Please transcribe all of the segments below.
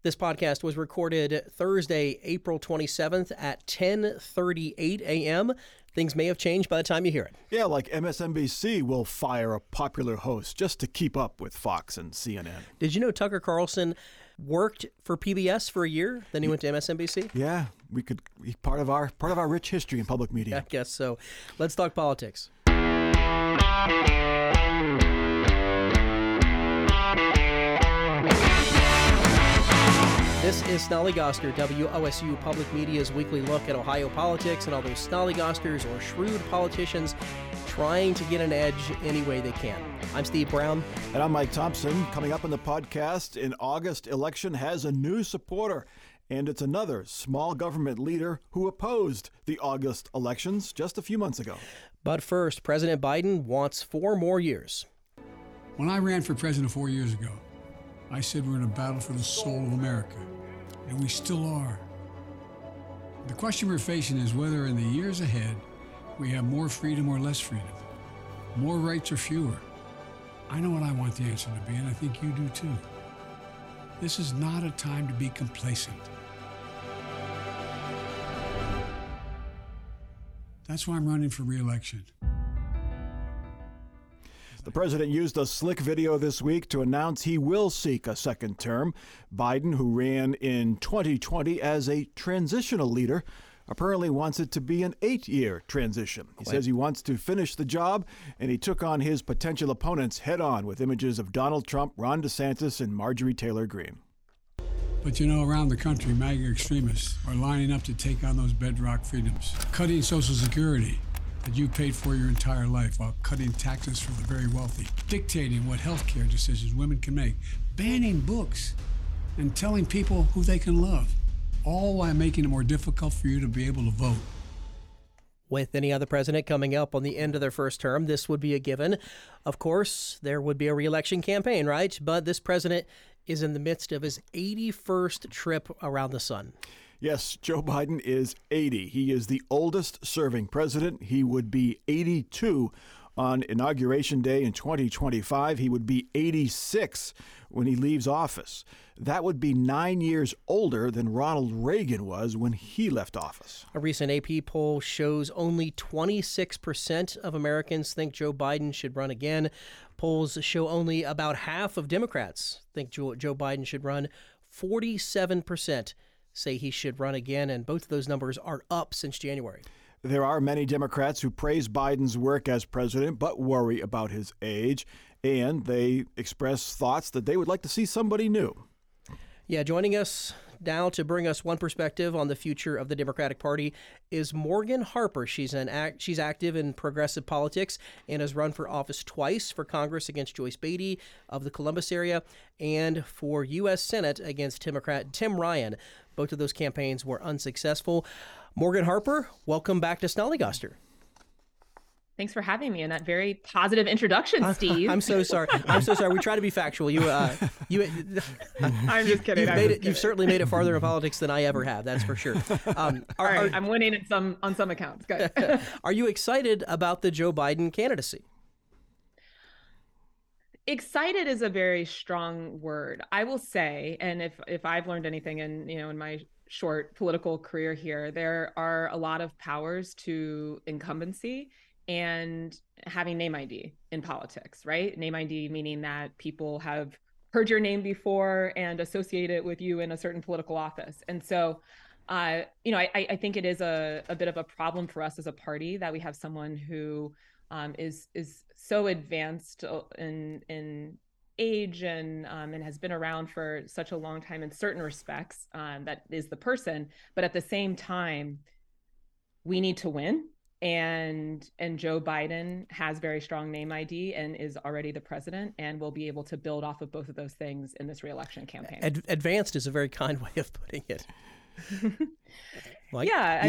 This podcast was recorded Thursday, April 27th at 10:38 a.m. Things may have changed by the time you hear it. Yeah, like MSNBC will fire a popular host just to keep up with Fox and CNN. Did you know Tucker Carlson worked for PBS for a year, then he went to MSNBC? Yeah, he's part of our rich history in public media. I guess so. Let's talk politics. This is Snollygoster, WOSU Public Media's weekly look at Ohio politics and all those snollygosters or shrewd politicians trying to get an edge any way they can. I'm Steve Brown. And I'm Mike Thompson. Coming up in the podcast, an August election has a new supporter, and it's another small government leader who opposed the August elections just a few months ago. But first, President Biden wants 4 more years. When I ran for president 4 years ago, I said we're in a battle for the soul of America, and we still are. The question we're facing is whether in the years ahead we have more freedom or less freedom, more rights or fewer. I know what I want the answer to be, and I think you do too. This is not a time to be complacent. That's why I'm running for re-election. The president used a slick video this week to announce he will seek a second term. Biden, who ran in 2020 as a transitional leader, apparently wants it to be an 8-year transition. He says he wants to finish the job, and he took on his potential opponents head on with images of Donald Trump, Ron DeSantis, and Marjorie Taylor Greene. But you know, around the country, MAGA extremists are lining up to take on those bedrock freedoms, cutting Social Security that you paid for your entire life while cutting taxes for the very wealthy, dictating what health care decisions women can make, banning books, and telling people who they can love, all while making it more difficult for you to be able to vote. With any other president coming up on the end of their first term, this would be a given. Of course, there would be a re-election campaign, right? But this president is in the midst of his 81st trip around the sun. Yes, Joe Biden is 80. He is the oldest serving president. He would be 82 on Inauguration Day in 2025. He would be 86 when he leaves office. That would be 9 years older than Ronald Reagan was when he left office. A recent AP poll shows only 26% of Americans think Joe Biden should run again. Polls show only about half of Democrats think Joe Biden should run. 47% say he should run again, and both of those numbers are up since January. There are many Democrats who praise Biden's work as president but worry about his age, and they express thoughts that they would like to see somebody new. Yeah, joining us now to bring us one perspective on the future of the Democratic Party is Morgan Harper. She's active in progressive politics and has run for office twice for Congress against Joyce Beatty of the Columbus area and for U.S. Senate against Democrat Tim Ryan. Both of those campaigns were unsuccessful. Morgan Harper, welcome back to Snollygoster. Thanks for having me and that very positive introduction, Steve. I'm so sorry. We try to be factual. I'm just kidding. You've certainly made it farther in politics than I ever have. That's for sure. I'm winning on some accounts. Good. Are you excited about the Joe Biden candidacy? Excited is a very strong word, I will say. And if I've learned anything in my short political career here, there are a lot of powers to incumbency and having name ID in politics, right? Name ID meaning that people have heard your name before and associate it with you in a certain political office. And so, I think it is a bit of a problem for us as a party that we have someone who is so advanced in age and has been around for such a long time in certain respects, that is the person. But at the same time, we need to win. And Joe Biden has very strong name ID and is already the president and will be able to build off of both of those things in this reelection campaign. Advanced is a very kind way of putting it. Like,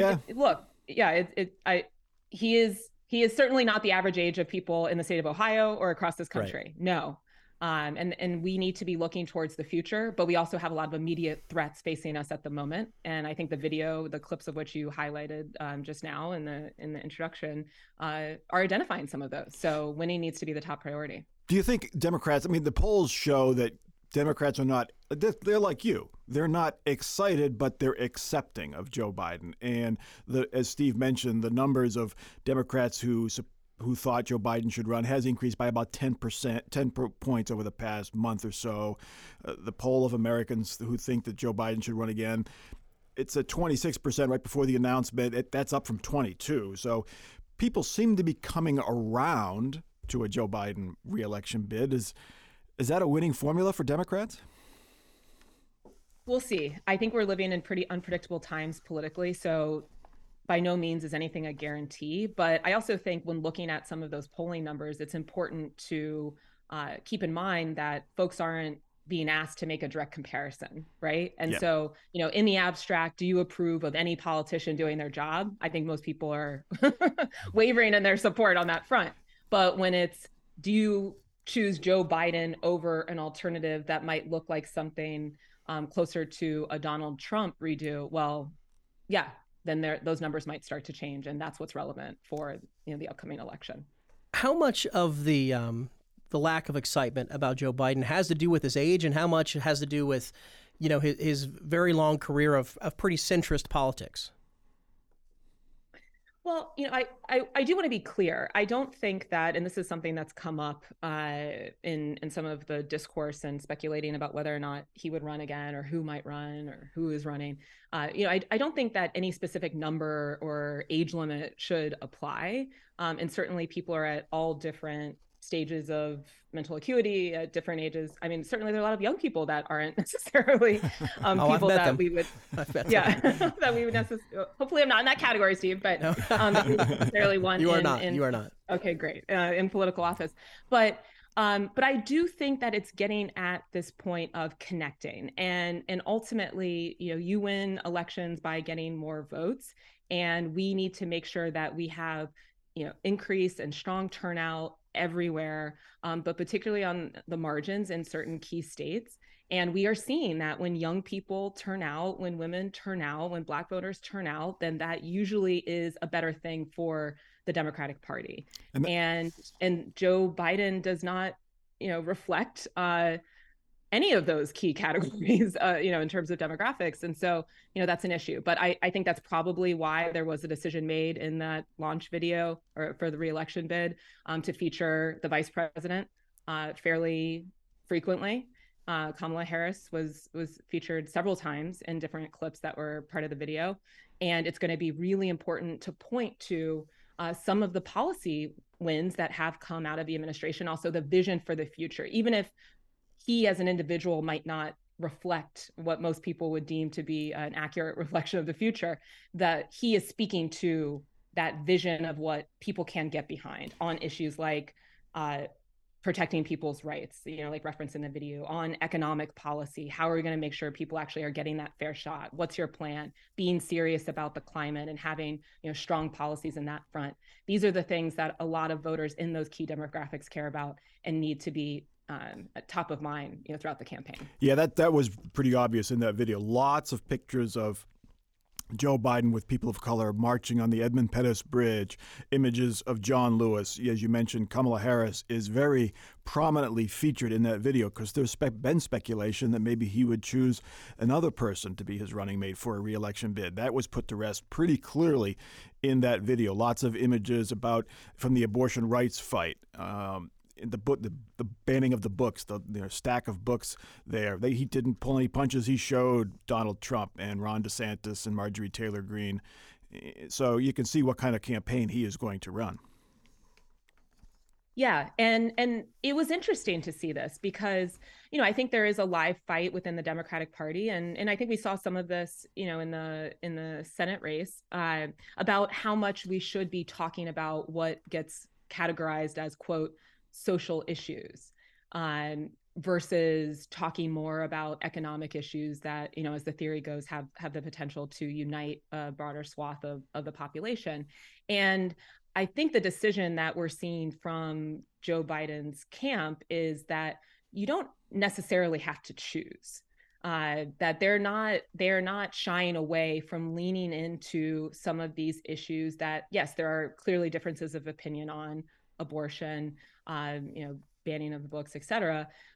he is certainly not the average age of people in the state of Ohio or across this country. Right. No. And we need to be looking towards the future, but we also have a lot of immediate threats facing us at the moment. And I think the clips of which you highlighted just now in the introduction are identifying some of those. So winning needs to be the top priority. Do you think Democrats, the polls show that Democrats are not, they're like you. They're not excited, but they're accepting of Joe Biden. And as Steve mentioned, the numbers of Democrats who thought Joe Biden should run has increased by about 10%, 10 points over the past month or so. The poll of Americans who think that Joe Biden should run again, it's at 26% right before the announcement. That's up from 22. So people seem to be coming around to a Joe Biden reelection bid. Is that a winning formula for Democrats? We'll see. I think we're living in pretty unpredictable times politically. So by no means is anything a guarantee. But I also think when looking at some of those polling numbers, it's important to keep in mind that folks aren't being asked to make a direct comparison, right? And so, in the abstract, do you approve of any politician doing their job? I think most people are wavering in their support on that front. But when it's, do you choose Joe Biden over an alternative that might look like something closer to a Donald Trump redo? Well, yeah, then those numbers might start to change, and that's what's relevant for the upcoming election. How much of the lack of excitement about Joe Biden has to do with his age, and how much has to do with his very long career of pretty centrist politics? Well, I do want to be clear. I don't think that, and this is something that's come up in some of the discourse and speculating about whether or not he would run again or who might run or who is running. I don't think that any specific number or age limit should apply. And certainly people are at all different stages of mental acuity at different ages. I mean, certainly there are a lot of young people that aren't necessarily people that we would, that we would necessarily, hopefully I'm not in that category, Steve, but that we necessarily want. You are not. You are not. Okay, great. In political office. But I do think that it's getting at this point of connecting, and ultimately, you win elections by getting more votes, and we need to make sure that we have, increased and strong turnout everywhere, but particularly on the margins in certain key states. And we are seeing that when young people turn out, when women turn out, when Black voters turn out, then that usually is a better thing for the Democratic Party. And Joe Biden does not, reflect any of those key categories, in terms of demographics. And so, that's an issue. But I think that's probably why there was a decision made in that launch video or for the reelection bid to feature the vice president fairly frequently. Kamala Harris was featured several times in different clips that were part of the video. And it's going to be really important to point to some of the policy wins that have come out of the administration, also the vision for the future, even if he as an individual might not reflect what most people would deem to be an accurate reflection of the future, that he is speaking to that vision of what people can get behind on issues like protecting people's rights, like referenced in the video, on economic policy. How are we going to make sure people actually are getting that fair shot? What's your plan? Being serious about the climate and having, strong policies in that front. These are the things that a lot of voters in those key demographics care about and need to be top of mind, throughout the campaign. Yeah, that was pretty obvious in that video. Lots of pictures of Joe Biden with people of color marching on the Edmund Pettus Bridge, images of John Lewis. As you mentioned, Kamala Harris is very prominently featured in that video because there's been speculation that maybe he would choose another person to be his running mate for a reelection bid. That was put to rest pretty clearly in that video. Lots of images from the abortion rights fight. In the book, the banning of the books, the stack of books there. He didn't pull any punches. He showed Donald Trump and Ron DeSantis and Marjorie Taylor Greene. So you can see what kind of campaign he is going to run. Yeah, and it was interesting to see this because, I think there is a live fight within the Democratic Party, and I think we saw some of this, in the Senate race about how much we should be talking about what gets categorized as, quote, social issues versus talking more about economic issues that, as the theory goes, have the potential to unite a broader swath of the population. And I think the decision that we're seeing from Joe Biden's camp is that you don't necessarily have to choose. That they're not shying away from leaning into some of these issues that, yes, there are clearly differences of opinion on abortion, banning of the books, et cetera.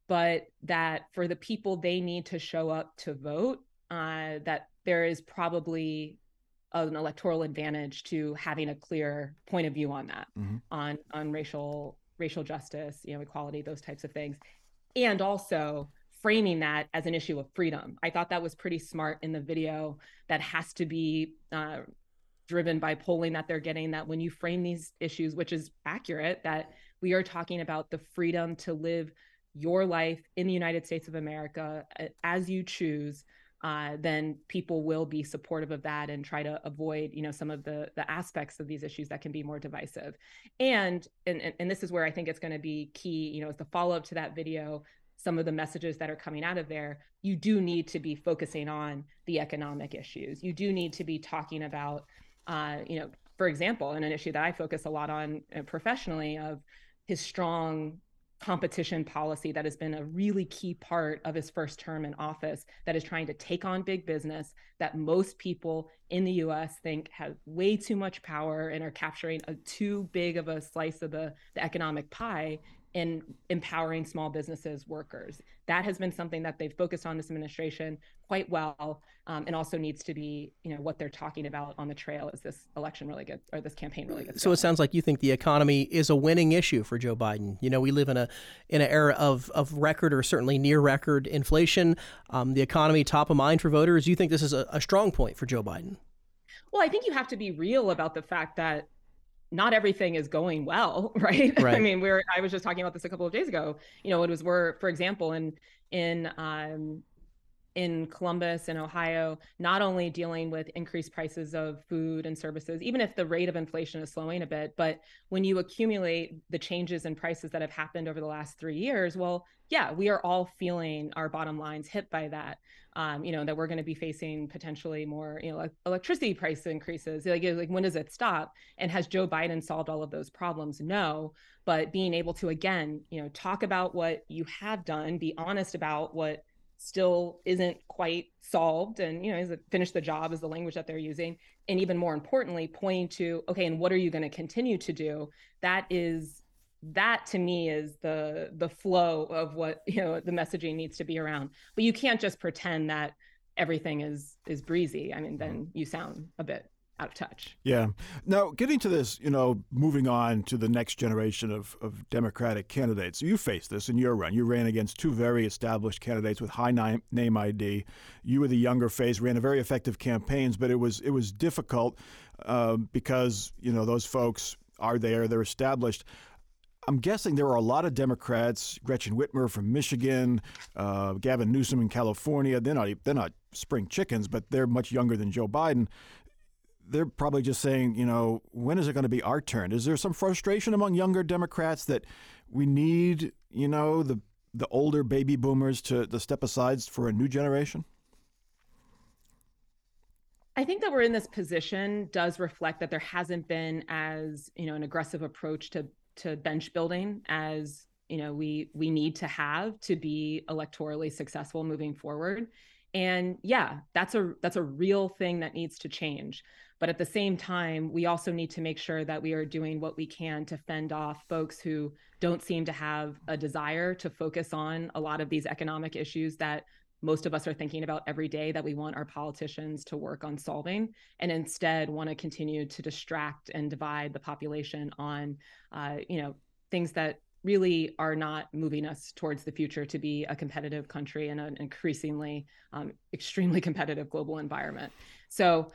but that for the people they need to show up to vote, that there is probably an electoral advantage to having a clear point of view on that, on racial justice, equality, those types of things, and also framing that as an issue of freedom. I thought that was pretty smart in the video. That has to be driven by polling that they're getting, that when you frame these issues, which is accurate, that we are talking about the freedom to live your life in the United States of America as you choose, then people will be supportive of that and try to avoid, some of the aspects of these issues that can be more divisive. And this is where I think it's going to be key, as the follow-up to that video, some of the messages that are coming out of there, you do need to be focusing on the economic issues. You do need to be talking about, for example, and an issue that I focus a lot on professionally, of his strong competition policy that has been a really key part of his first term in office, that is trying to take on big business, that most people in the US think have way too much power and are capturing too big of a slice of the economic pie, in empowering small businesses, workers. That has been something that they've focused on, this administration, quite well, and also needs to be, what they're talking about on the trail as this election really gets, or this campaign really gets So going. it sounds like you think the economy is a winning issue for Joe Biden. We live in an era of record, or certainly near record inflation. The economy top of mind for voters. You think this is a strong point for Joe Biden? Well, I think you have to be real about the fact that not everything is going well, right? Right. I mean, I was just talking about this a couple of days ago. We're, for example, in Columbus and Ohio, not only dealing with increased prices of food and services, even if the rate of inflation is slowing a bit, but when you accumulate the changes in prices that have happened over the last 3 years, well, yeah, we are all feeling our bottom lines hit by that. That we're going to be facing potentially more, electricity price increases. Like when does it stop? And has Joe Biden solved all of those problems? No. But being able to, again, talk about what you have done, be honest about what still isn't quite solved, and is it finish the job is the language that they're using, and even more importantly, pointing to, okay, and what are you going to continue to do? That to me is the flow of what the messaging needs to be around. But you can't just pretend that everything is breezy. I mean, then you sound a bit out of touch. Yeah. Now, getting to this, moving on to the next generation of Democratic candidates. You faced this in your run. You ran against two very established candidates with high name ID. You were the younger face, ran a very effective campaigns, but it was difficult because, those folks are there, they're established. I'm guessing there are a lot of Democrats, Gretchen Whitmer from Michigan, Gavin Newsom in California. They're not spring chickens, but they're much younger than Joe Biden. They're probably just saying, when is it going to be our turn? Is there some frustration among younger Democrats that we need, the older baby boomers to step aside for a new generation? I think that we're in this position does reflect that there hasn't been as, an aggressive approach to bench building as, we need to have to be electorally successful moving forward. And yeah, that's a real thing that needs to change. But at the same time, we also need to make sure that we are doing what we can to fend off folks who don't seem to have a desire to focus on a lot of these economic issues that most of us are thinking about every day, that we want our politicians to work on solving, and instead want to continue to distract and divide the population on, things that really are not moving us towards the future to be a competitive country in an increasingly extremely competitive global environment. So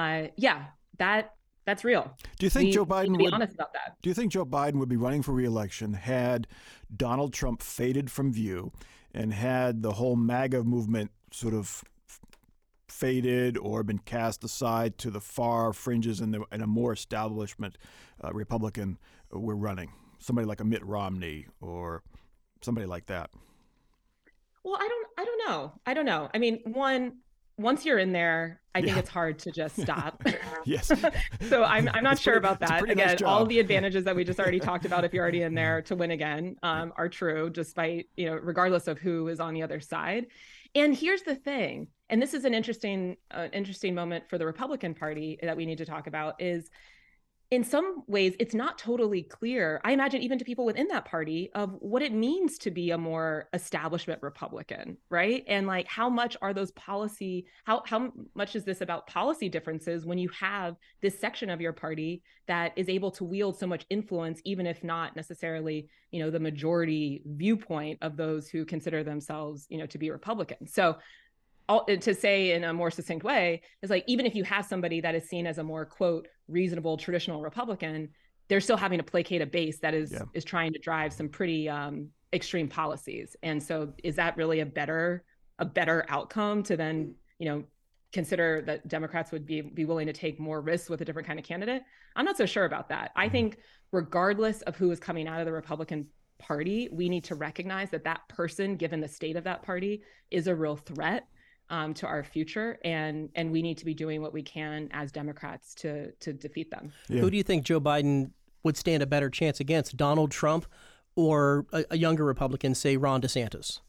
that's real. Do you think Joe Biden would be honest about that? Do you think Joe Biden would be running for re-election had Donald Trump faded from view and had the whole MAGA movement sort of faded or been cast aside to the far fringes and a more establishment Republican were running? Somebody like a Mitt Romney or somebody like that. Well, I don't know. I mean, once you're in there, I think it's hard to just stop. Yes. So I'm not sure about that. Again, nice all the advantages that we just already talked about, if you're already in there to win again, are true, despite, regardless of who is on the other side. And here's the thing, and this is an interesting moment for the Republican Party that we need to talk about, is in some ways, it's not totally clear, I imagine, even to people within that party, of what it means to be a more establishment Republican, right? And like, how much are those policy, how much is this about policy differences when you have this section of your party that is able to wield so much influence, even if not necessarily, the majority viewpoint of those who consider themselves, to be Republican. So to say in a more succinct way is like, even if you have somebody that is seen as a more, quote, reasonable traditional Republican, they're still having to placate a base that is trying to drive some pretty extreme policies. And so is that really a better outcome to then, consider that Democrats would be willing to take more risks with a different kind of candidate? I'm not so sure about that. I think regardless of who is coming out of the Republican Party, we need to recognize that person, given the state of that party, is a real threat to our future, and we need to be doing what we can as Democrats to defeat them. Yeah. Who do you think Joe Biden would stand a better chance against, Donald Trump or a younger Republican, say Ron DeSantis?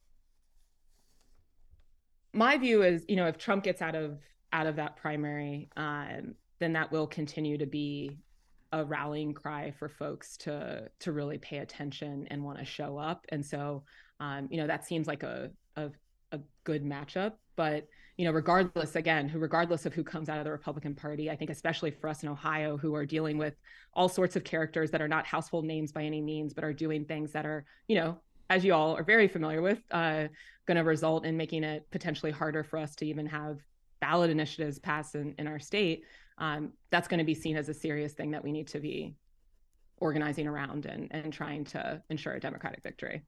My view is, if Trump gets out of that primary, then that will continue to be a rallying cry for folks to really pay attention and want to show up. And so, that seems like a good matchup. But, regardless of who comes out of the Republican Party, I think especially for us in Ohio, who are dealing with all sorts of characters that are not household names by any means, but are doing things that are, as you all are very familiar with, going to result in making it potentially harder for us to even have ballot initiatives passed in our state. That's going to be seen as a serious thing that we need to be organizing around and trying to ensure a Democratic victory.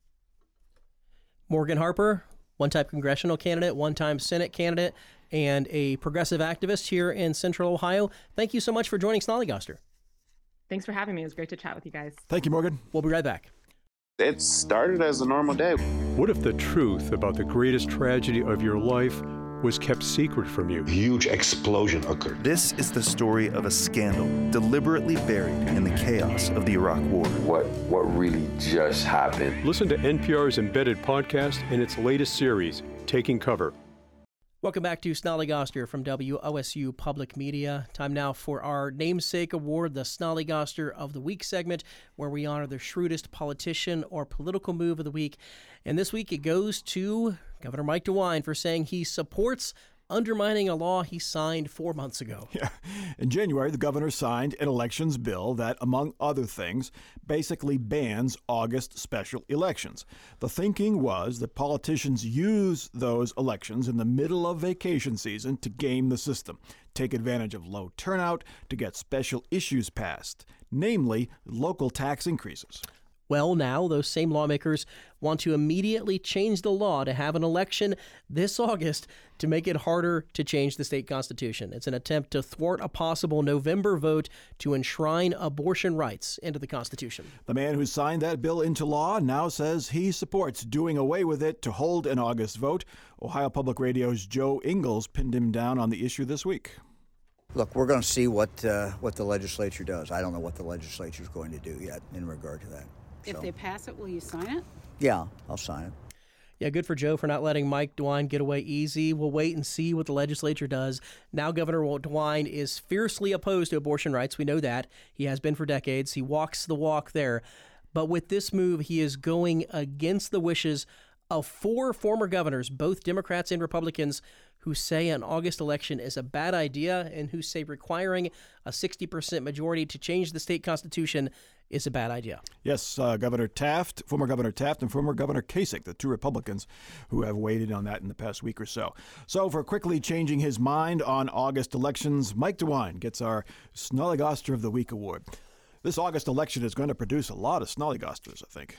Morgan Harper, one-time congressional candidate, one-time Senate candidate, and a progressive activist here in Central Ohio. Thank you so much for joining Snollygoster. Thanks for having me. It was great to chat with you guys. Thank you, Morgan. We'll be right back. It started as a normal day. What if the truth about the greatest tragedy of your life was kept secret from you? A huge explosion occurred. This is the story of a scandal deliberately buried in the chaos of the Iraq War. What really just happened? Listen to NPR's Embedded podcast and its latest series, Taking Cover. Welcome back to Snollygoster from WOSU Public Media. Time now for our namesake award, the Snollygoster of the Week segment, where we honor the shrewdest politician or political move of the week. And this week it goes to Governor Mike DeWine for saying he supports undermining a law he signed 4 months ago. Yeah. In January, the governor signed an elections bill that, among other things, basically bans August special elections. The thinking was that politicians use those elections in the middle of vacation season to game the system, take advantage of low turnout to get special issues passed, namely local tax increases. Well, now those same lawmakers want to immediately change the law to have an election this August to make it harder to change the state constitution. It's an attempt to thwart a possible November vote to enshrine abortion rights into the Constitution. The man who signed that bill into law now says he supports doing away with it to hold an August vote. Ohio Public Radio's Joe Ingles pinned him down on the issue this week. Look, we're going to see what the legislature does. I don't know what the legislature is going to do yet in regard to that. If they pass it, will you sign it? Yeah, I'll sign it. Yeah, good for Joe for not letting Mike DeWine get away easy. We'll wait and see what the legislature does. Now Governor DeWine is fiercely opposed to abortion rights. We know that. He has been for decades. He walks the walk there. But with this move, he is going against the wishes of 4 former governors, both Democrats and Republicans, who say an August election is a bad idea and who say requiring a 60% majority to change the state constitution is a bad idea. Yes, Governor Taft, former Governor Taft, and former Governor Kasich, the 2 Republicans who have weighed in on that in the past week or so. So for quickly changing his mind on August elections, Mike DeWine gets our Snollygoster of the Week award. This August election is going to produce a lot of Snollygosters, I think.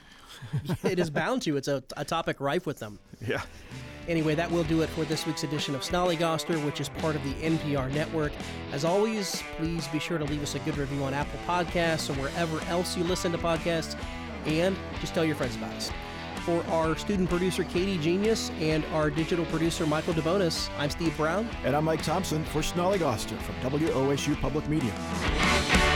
It is bound to. It's a topic rife with them. Yeah. Anyway, that will do it for this week's edition of Snollygoster, which is part of the NPR network. As always, please be sure to leave us a good review on Apple Podcasts or wherever else you listen to podcasts, and just tell your friends about us. For our student producer, Katie Genius, and our digital producer, Michael DeBonis, I'm Steve Brown. And I'm Mike Thompson for Snollygoster from WOSU Public Media.